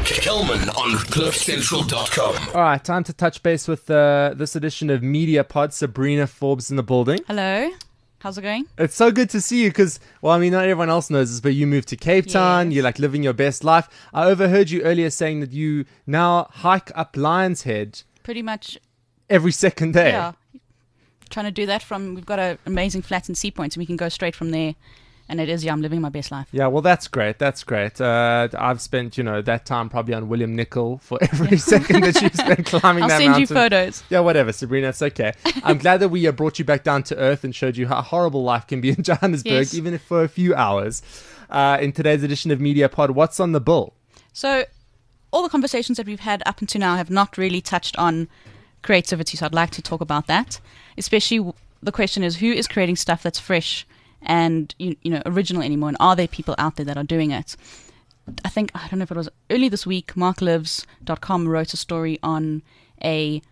Kelman on CliffCentral.com. All right, time to touch base with this edition of Media Pod. Sabrina Forbes in the building. Hello. How's it going? It's so good to see you because, well, I mean, not everyone else knows this, but you moved to Cape Town. Yes. You're like living your best life. I overheard you earlier saying that you now hike up Lion's Head Pretty much, every second day. yeah. Trying to do that we've got an amazing flat in Sea Point, and we can go straight from there. And I'm living my best life. Yeah, well, that's great. That's great. I've spent, that time probably on William Nicol for every second that you've spent climbing that mountain. I'll send you photos. Yeah, whatever, Sabrina. It's okay. I'm glad that we brought you back down to earth and showed you how horrible life can be in Johannesburg, Yes. even if for a few hours. In today's edition of Media Pod, what's on the bill? So all the conversations that we've had up until now have not really touched on creativity, so I'd like to talk about that. Especially the question is, who is creating stuff that's fresh and original anymore, and are there people out there that are doing it? I don't know if it was early this week, marklives.com wrote a story on a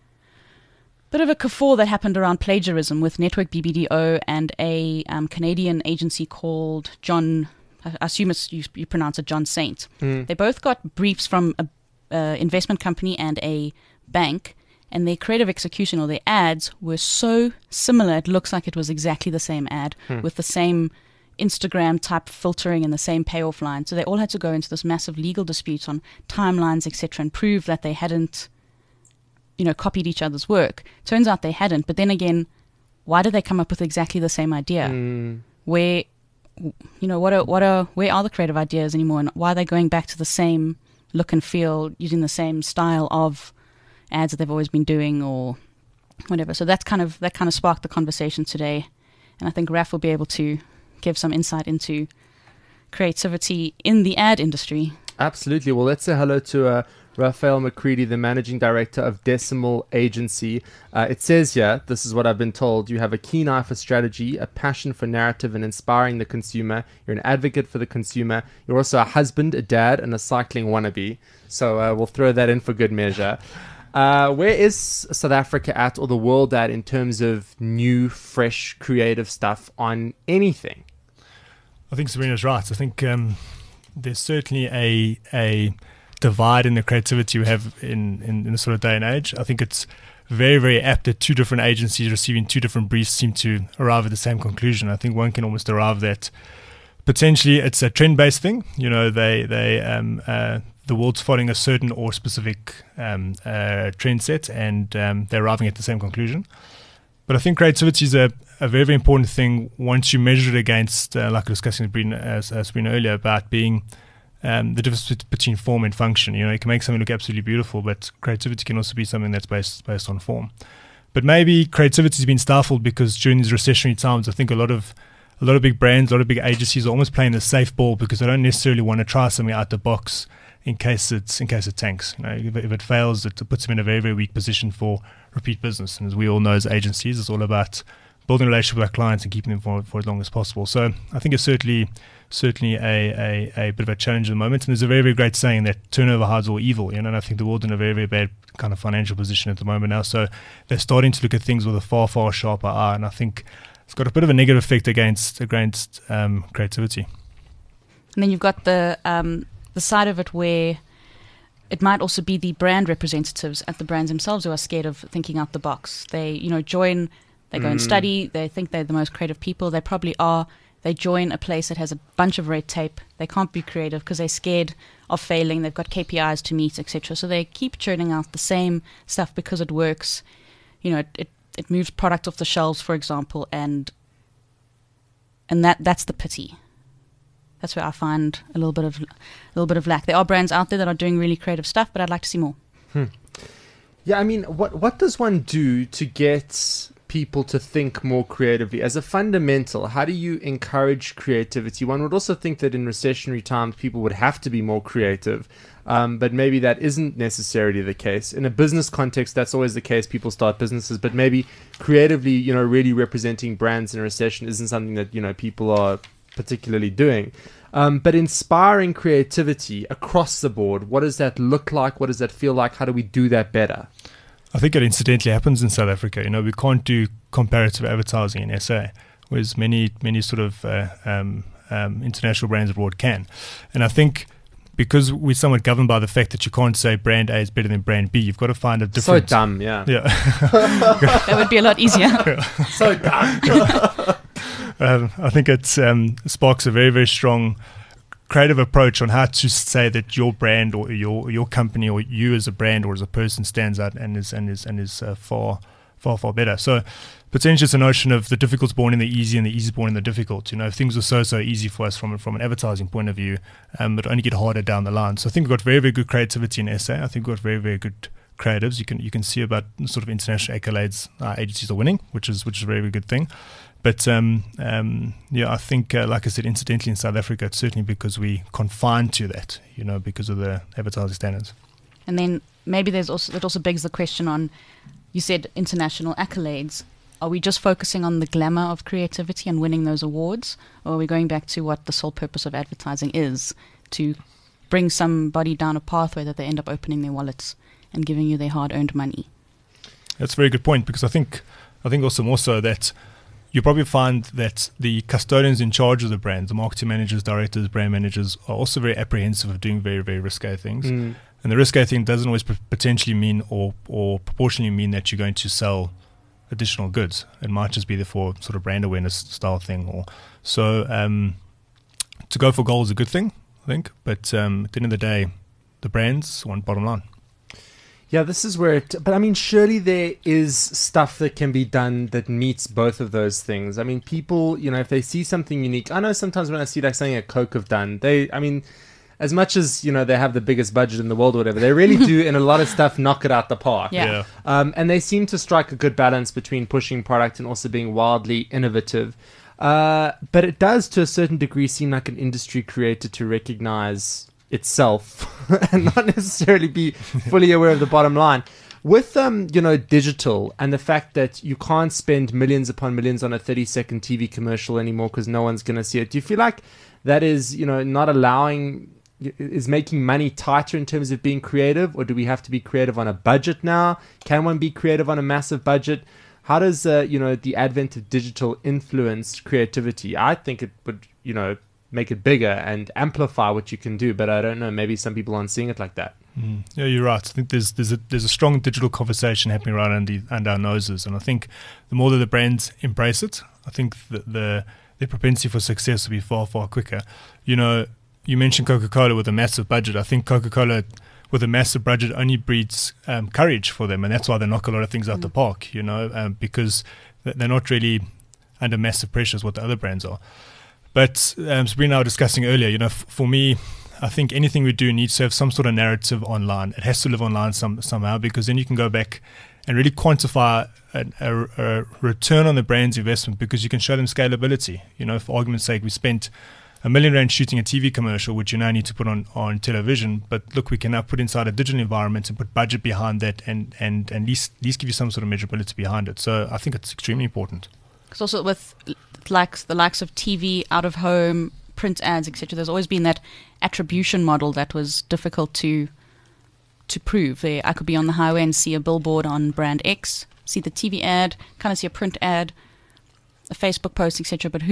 bit of a kerfuffle that happened around plagiarism with Network BBDO and a Canadian agency called John, I assume you pronounce it John Saint. They both got briefs from a investment company and a bank, and their creative execution or their ads were so similar, it looks like it was exactly the same ad with the same Instagram type filtering and the same payoff line. So they all had to go into this massive legal dispute on timelines, etc., and prove that they hadn't, copied each other's work. Turns out they hadn't. But then again, why did they come up with exactly the same idea? Where, where are the creative ideas anymore, and why are they going back to the same look and feel, using the same style of ads that they've always been doing or whatever? So that kind of sparked the conversation today, and I think Raf will be able to give some insight into creativity in the ad industry. Absolutely. Well, let's say hello to Raphael McCready, the managing director of Decimal Agency. It says here, this is what I've been told: you have a keen eye for strategy, a passion for narrative and inspiring the consumer. You're an advocate for the consumer. You're also a husband, a dad, and a cycling wannabe. So we'll throw that in for good measure. Where is South Africa at, or the world at, in terms of new, fresh, creative stuff on anything? I think Sabrina's right. I think there's certainly a divide in the creativity we have in this sort of day and age. I think it's very, very apt that two different agencies receiving two different briefs seem to arrive at the same conclusion. I think one can almost arrive that potentially it's a trend-based thing. The world's following a certain or specific trend set, and they're arriving at the same conclusion. But I think creativity is a very, very important thing once you measure it against, like I was discussing with Sabrina earlier, about being the difference between form and function. You can make something look absolutely beautiful, but creativity can also be something that's based on form. But maybe creativity has been stifled because during these recessionary times, I think a lot of big brands, a lot of big agencies are almost playing the safe ball because they don't necessarily want to try something out the box in case it tanks. If it fails, it puts them in a very, very weak position for repeat business. And as we all know, as agencies, it's all about building a relationship with our clients and keeping them for as long as possible. So I think it's certainly a bit of a challenge at the moment. And there's a very, very great saying that turnover hides all evil. And I think the world's in a very, very bad kind of financial position at the moment now. So they're starting to look at things with a far, far sharper eye. And I think it's got a bit of a negative effect against creativity. And then you've got the side of it where it might also be the brand representatives at the brands themselves who are scared of thinking out the box. They, join, they go and study, they think they're the most creative people. They probably are. They join a place that has a bunch of red tape. They can't be creative because they're scared of failing. They've got KPIs to meet, etc. So they keep churning out the same stuff because it works. It moves product off the shelves, for example, and that's the pity. That's where I find a little bit of lack. There are brands out there that are doing really creative stuff, but I'd like to see more. Yeah, I mean, what does one do to get people to think more creatively? As a fundamental, how do you encourage creativity? One would also think that in recessionary times, people would have to be more creative, but maybe that isn't necessarily the case. In a business context, that's always the case. People start businesses, but maybe creatively, really representing brands in a recession isn't something that, people are particularly doing. But inspiring creativity across the board, what does that look like? What does that feel like? How do we do that better? I think it incidentally happens in South Africa. We can't do comparative advertising in SA, whereas many sort of international brands abroad can. And I think because we're somewhat governed by the fact that you can't say brand A is better than brand B, you've got to find a different. So dumb, yeah. Yeah. That would be a lot easier. So dumb. I think it sparks a very, very strong creative approach on how to say that your brand or your company or you as a brand or as a person stands out and is far better. So potentially it's a notion of the difficult's born in the easy and the easy born in the difficult. If things are so easy for us from an advertising point of view, but only get harder down the line. So I think we've got very, very good creativity in SA. I think we've got very, very good creatives. You can see about sort of international accolades agencies are winning, which is a very, very good thing. But I think, like I said, incidentally in South Africa, it's certainly because we confined to that, because of the advertising standards. And then maybe it also begs the question on, you said international accolades. Are we just focusing on the glamour of creativity and winning those awards? Or are we going back to what the sole purpose of advertising is, to bring somebody down a pathway that they end up opening their wallets and giving you their hard-earned money? That's a very good point, because I think also more so that you probably find that the custodians in charge of the brand, the marketing managers, directors, brand managers, are also very apprehensive of doing very, very risque things. And the risque thing doesn't always potentially mean or proportionally mean that you're going to sell additional goods. It might just be there for sort of brand awareness style thing. So to go for gold is a good thing, I think. But at the end of the day, the brands want bottom line. Yeah, this is where but I mean, surely there is stuff that can be done that meets both of those things. I mean, people, if they see something unique, I know sometimes when I see like something that Coke have done, as much as, they have the biggest budget in the world or whatever, they really do in a lot of stuff knock it out the park. Yeah. And they seem to strike a good balance between pushing product and also being wildly innovative. But it does, to a certain degree, seem like an industry created to recognize itself and not necessarily be fully aware of the bottom line. With digital and the fact that you can't spend millions upon millions on a 30-second TV commercial anymore because no one's going to see it, do you feel like that is is making money tighter in terms of being creative, or do we have to be creative on a budget now? Can one be creative on a massive budget? How does the advent of digital influence creativity? I think it would make it bigger and amplify what you can do, but I don't know, maybe some people aren't seeing it like that. Yeah, you're right. I think there's a strong digital conversation happening right under our noses, and I think the more that the brands embrace it, I think that their propensity for success will be far, far quicker. You mentioned Coca-Cola with a massive budget. I think Coca-Cola with a massive budget only breeds courage for them, and that's why they knock a lot of things out the park, because they're not really under massive pressure as what the other brands are. But Sabrina and I were discussing earlier, for me, I think anything we do needs to have some sort of narrative online. It has to live online somehow, because then you can go back and really quantify a return on the brand's investment, because you can show them scalability. For argument's sake, we spent R1 million shooting a TV commercial, which you now need to put on television. But look, we can now put inside a digital environment and put budget behind that and at least give you some sort of measurability behind it. So I think it's extremely important. Because also with the likes of TV, out of home, print ads, etc., there's always been that attribution model that was difficult to prove. I could be on the highway and see a billboard on brand X, see the TV ad, kind of see a print ad, a Facebook post, etc. But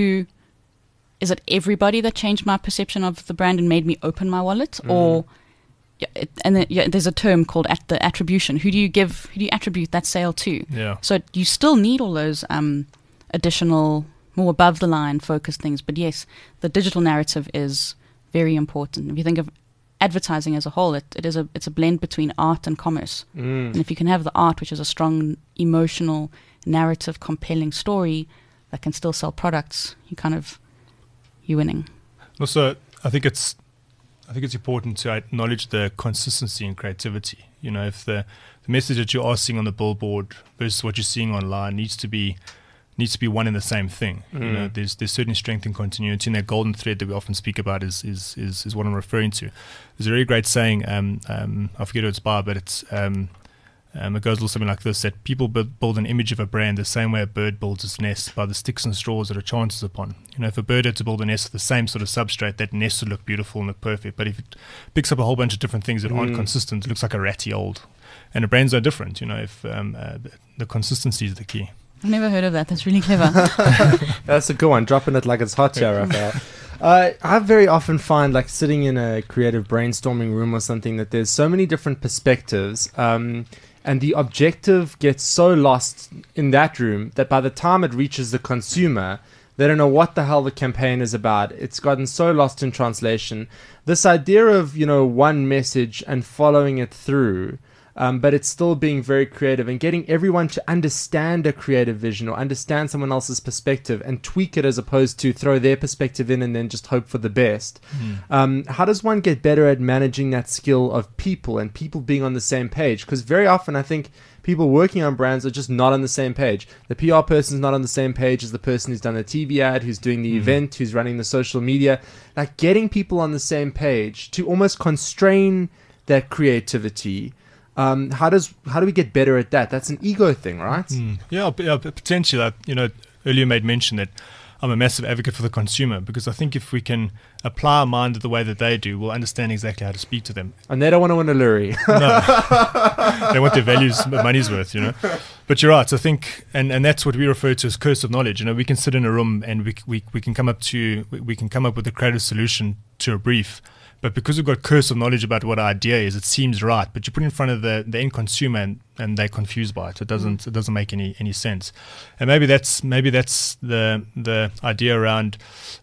is it everybody that changed my perception of the brand and made me open my wallet, or there's a term called the attribution. Who do you attribute that sale to? Yeah. So you still need all those additional, more above the line focused things. But yes, the digital narrative is very important. If you think of advertising as a whole, it's a blend between art and commerce. And if you can have the art, which is a strong emotional narrative, compelling story that can still sell products, you're winning. Also, I think it's important to acknowledge the consistency in creativity. If the message that you are seeing on the billboard versus what you're seeing online needs to be one and the same thing. There's certainly strength and continuity, and that golden thread that we often speak about is what I'm referring to. There's a very great saying, I forget who it's by, but it's it goes a little something like this: that people build an image of a brand the same way a bird builds its nest, by the sticks and straws that it chances upon. If a bird had to build a nest with the same sort of substrate, that nest would look beautiful and look perfect. But if it picks up a whole bunch of different things that aren't consistent, it looks like a ratty old. And the brands are different. If the consistency is the key. I've never heard of that. That's really clever. That's a good one. Dropping it like it's hot, Raphael. I very often find, like, sitting in a creative brainstorming room or something, that there's so many different perspectives, and the objective gets so lost in that room that by the time it reaches the consumer, they don't know what the hell the campaign is about. It's gotten so lost in translation. This idea of, one message and following it through, but it's still being very creative and getting everyone to understand a creative vision or understand someone else's perspective and tweak it as opposed to throw their perspective in and then just hope for the best. How does one get better at managing that skill of people and people being on the same page? Because very often I think people working on brands are just not on the same page. The PR person's not on the same page as the person who's done the TV ad, who's doing the event, who's running the social media. Like, getting people on the same page to almost constrain that creativity. How do we get better at that? That's an ego thing, right? Yeah, potentially. Earlier you made mention that I'm a massive advocate for the consumer, because I think if we can apply our mind the way that they do, we'll understand exactly how to speak to them. And they don't want to win a lorry. No, they want their money's worth, But you're right. I think, and that's what we refer to as curse of knowledge. We can sit in a room and we can come up with a creative solution to a brief. But because we've got curse of knowledge about what our idea is, it seems right. But you put it in front of the end consumer and they're confused by it. It doesn't make any sense. And maybe that's the idea around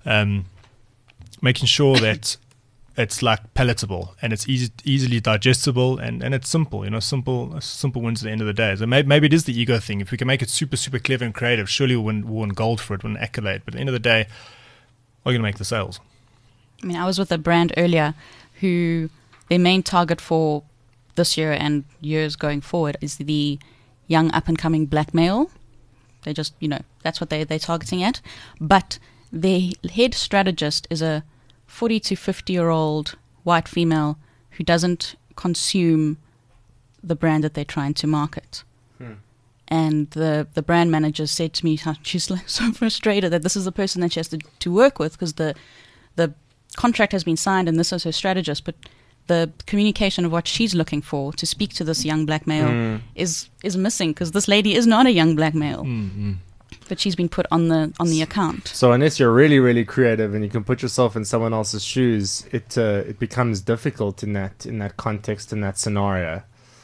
making sure that it's like palatable and it's easily digestible and it's simple. Simple wins at the end of the day. So maybe it is the ego thing. If we can make it super, super clever and creative, surely we'll win gold for it, win an accolade. But at the end of the day, we're going to make the sales. I mean, I was with a brand earlier who their main target for this year and years going forward is the young up-and-coming black male. They just, that's what they're targeting at. But their head strategist is a 40 to 50-year-old white female who doesn't consume the brand that they're trying to market. And the brand manager said to me how she's like so frustrated that this is the person that she has to work with, because the contract has been signed and this is her strategist, but the communication of what she's looking for to speak to this young black male is missing, because this lady is not a young black male, but she's been put on the account. So unless you're really, really creative and you can put yourself in someone else's shoes, it becomes difficult in that context, in that scenario.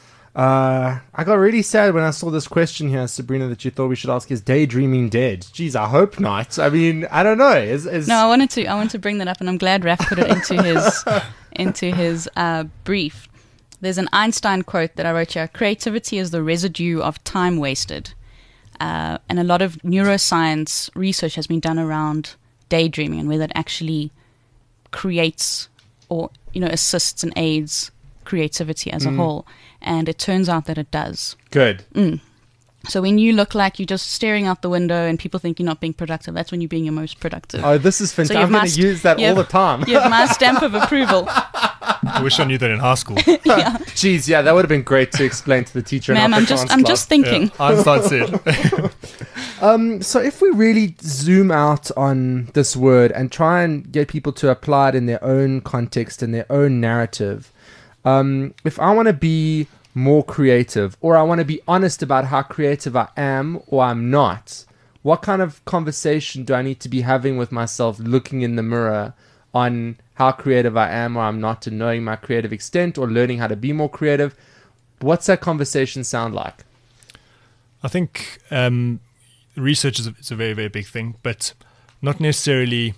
I got really sad when I saw this question here, Sabrina, that you thought we should ask: is daydreaming dead? Geez, I hope not. I mean, I don't know. No, I wanted to bring that up, and I'm glad Raf put it into his brief. There's an Einstein quote that I wrote here: "Creativity is the residue of time wasted," and a lot of neuroscience research has been done around daydreaming and whether it actually creates or assists and aids creativity as a whole. And it turns out that it does. Good. So when you look like you're just staring out the window and people think you're not being productive, that's when you're being your most productive. Oh, this is fantastic. I'm going to use that all the time. You have my stamp of approval. I wish I knew that in high school. Yeah. Jeez, yeah, that would have been great to explain to the teacher. Ma'am, I'm just thinking. Yeah, Einstein said. So if we really zoom out on this word and try and get people to apply it in their own context and their own narrative, if I want to be more creative, or I want to be honest about how creative I am or I'm not, what kind of conversation do I need to be having with myself, looking in the mirror on how creative I am or I'm not, and knowing my creative extent or learning how to be more creative? What's that conversation sound like? I think research is a very, very big thing, but not necessarily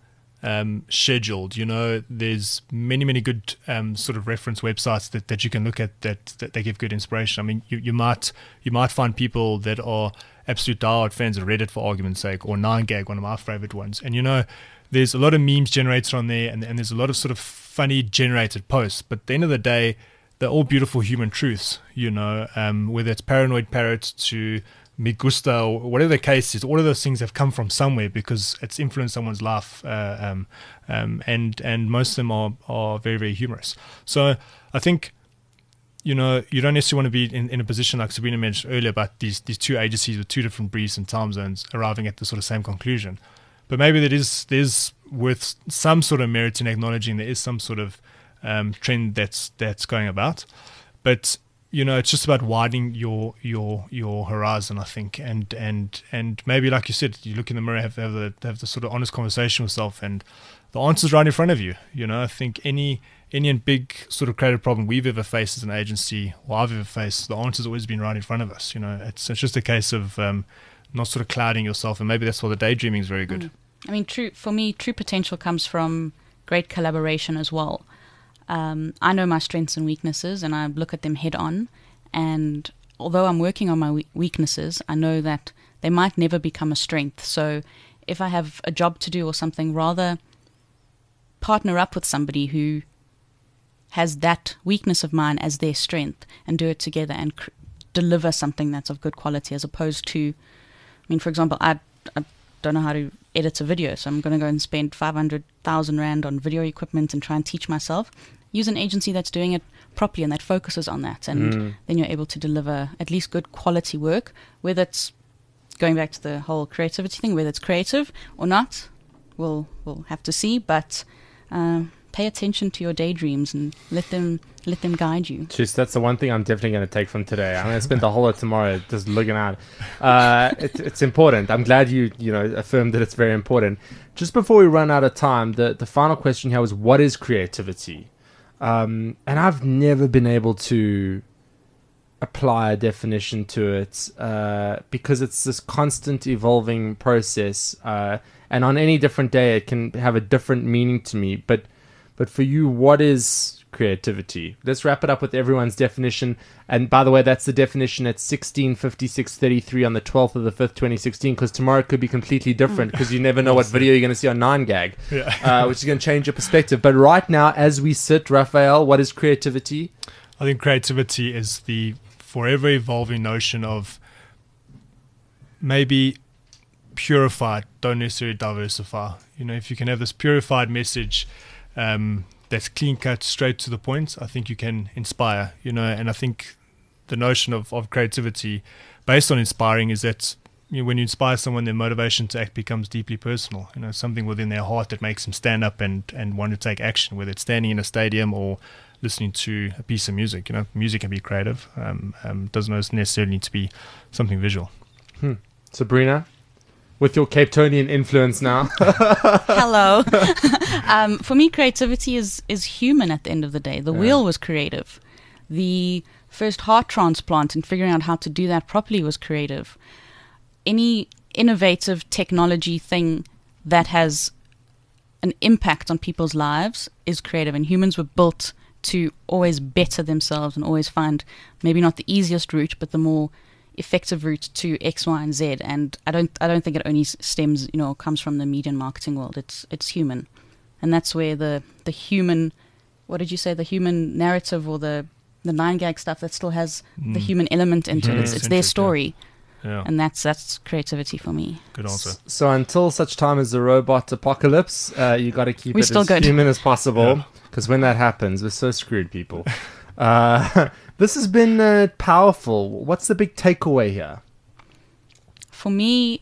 scheduled. There's many good sort of reference websites that you can look at that they give good inspiration. I mean, you might find people that are absolute diehard fans of Reddit, for argument's sake, or 9gag, one of my favorite ones. And there's a lot of memes generated on there, and there's a lot of sort of funny generated posts. But at the end of the day, they're all beautiful human truths. Whether it's Paranoid Parrot to Me Gusta or whatever the case is, all of those things have come from somewhere because it's influenced someone's life, and most of them are very, very humorous. So I think you don't necessarily want to be in a position like Sabrina mentioned earlier about these two agencies with two different briefs and time zones arriving at the sort of same conclusion. But maybe there's worth some sort of merit in acknowledging there is some sort of trend that's going about, but it's just about widening your horizon, I think, and maybe, like you said, you look in the mirror, have the sort of honest conversation with yourself, and the answer's right in front of you. I think any big sort of creative problem we've ever faced as an agency, or I've ever faced, the answer's always been right in front of us. It's just a case of not sort of clouding yourself, and maybe that's why the daydreaming is very good. I mean, for me, true potential comes from great collaboration as well. I know my strengths and weaknesses, and I look at them head on. And although I'm working on my weaknesses, I know that they might never become a strength. So if I have a job to do or something, rather partner up with somebody who has that weakness of mine as their strength and do it together and deliver something that's of good quality, as opposed to, I mean, for example, I don't know how to edit a video, so I'm going to go and spend 500,000 Rand on video equipment and try and teach myself. Use an agency that's doing it properly and that focuses on that, and then you're able to deliver at least good quality work, whether it's going back to the whole creativity thing, whether it's creative or not, we'll have to see, but pay attention to your daydreams and let them guide you. Jeez, that's the one thing I'm definitely going to take from today. I'm going to spend the whole of tomorrow just looking at it. It's important. I'm glad you affirmed that it's very important. Just before we run out of time, the final question here was, what is creativity? And I've never been able to apply a definition to it because it's this constant evolving process, and on any different day it can have a different meaning to me. But for you, what is creativity? Let's wrap it up with everyone's definition. And by the way, that's the definition at 16:56:33 on the 12th of the 5th, 2016, because tomorrow it could be completely different, because you never know what video you're going to see on 9gag, which is going to change your perspective. But right now, as we sit, Raphael, what is creativity? I think creativity is the forever evolving notion of maybe purified, don't necessarily diversify. If you can have this purified message that's clean cut, straight to the point, I think you can inspire, and I think the notion of creativity based on inspiring is that when you inspire someone, their motivation to act becomes deeply personal, something within their heart that makes them stand up and want to take action, whether it's standing in a stadium or listening to a piece of music. Music can be creative, doesn't necessarily need to be something visual. Sabrina, with your Cape Townian influence now. Hello. For me, creativity is human at the end of the day. The wheel was creative. The first heart transplant and figuring out how to do that properly was creative. Any innovative technology thing that has an impact on people's lives is creative, and humans were built to always better themselves and always find maybe not the easiest route, but the more effective route to X, Y, and Z. And I don't think it only stems, comes from the media and marketing world. It's human, and that's where the human, what did you say, the human narrative or the 9gag stuff that still has the human element into it. It's their story. Yeah. And that's creativity for me. Good answer. So until such time as the robot apocalypse, you got to keep it as human as possible, because when that happens, we're so screwed, people. This has been powerful. What's the big takeaway here? For me,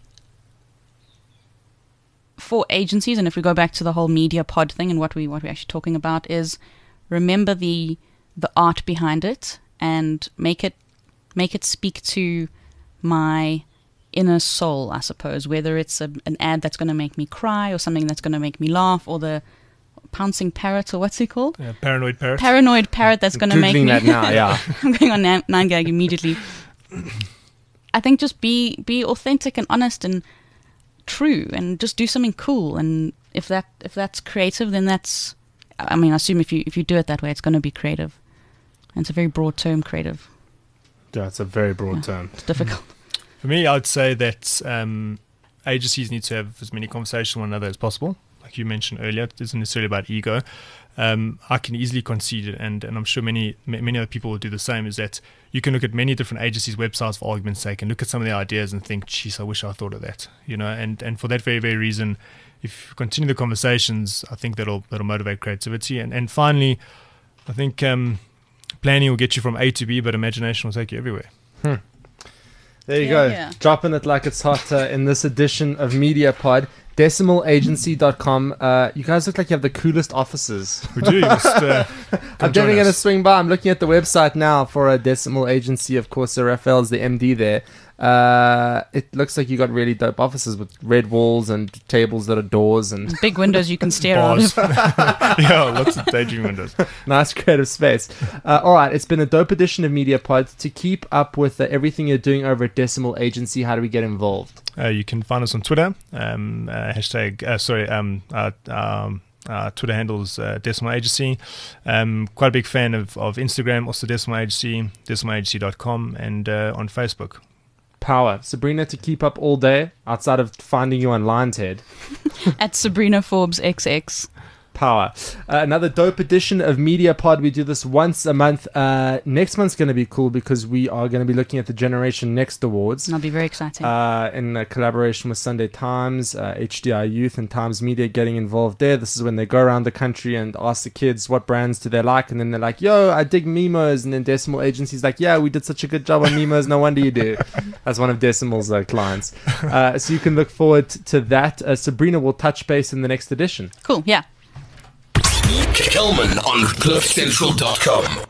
for agencies, and if we go back to the whole media pod thing and what we're actually talking about, is remember the art behind it and make it speak to my inner soul, I suppose, whether it's an ad that's going to make me cry or something that's going to make me laugh, or the pouncing parrot, or what's he called? Yeah, paranoid parrot. Paranoid parrot that's going to make me... that now, yeah. I'm going on 9gag immediately. I think just be authentic and honest and true, and just do something cool. And if that's creative, then that's... I mean, I assume if you do it that way, it's going to be creative. And it's a very broad term, creative. Yeah, it's a very broad term. It's difficult. For me, I would say that agencies need to have as many conversations with one another as possible. Like you mentioned earlier, it isn't necessarily about ego. I can easily concede it, and I'm sure many other people will do the same, is that you can look at many different agencies' websites, for argument's sake, and look at some of their ideas and think, geez, I wish I thought of that. And for that very, very reason, if you continue the conversations, I think that'll motivate creativity. And finally, I think planning will get you from A to B, but imagination will take you everywhere. There you go. Yeah. Dropping it like it's hot in this edition of Media Pod. DecimalAgency.com. You guys look like you have the coolest offices. We do. I'm definitely going to swing by. I'm looking at the website now for a Decimal Agency. Of course, Raphael's the MD there. It looks like you got really dope offices with red walls and tables that are doors and Big windows you can stare out Bars. of. Yeah, lots of daydream windows. nice creative space. All right, it's been a dope edition of MediaPod. To keep up with everything you're doing over at Decimal Agency, how do we get involved? You can find us on Twitter. Twitter handles Decimal Agency. Quite a big fan of Instagram, also Decimal Agency, decimalagency.com, and on Facebook. Power. Sabrina, to keep up all day, outside of finding you on Lion's Head. At Sabrina Forbes XX. Power. Another dope edition of MediaPod. We do this once a month. Next month's going to be cool because we are going to be looking at the Generation Next Awards. That'll be very exciting. In collaboration with Sunday Times, HDI Youth and Times Media getting involved there. This is when they go around the country and ask the kids what brands do they like, and then they're like, yo, I dig Mimos, and then Decimal Agency's like, yeah, we did such a good job on Mimos, no wonder you do. That's one of Decimal's clients. So you can look forward to that. Sabrina will touch base in the next edition. Cool, yeah. Kelman on CliffCentral.com.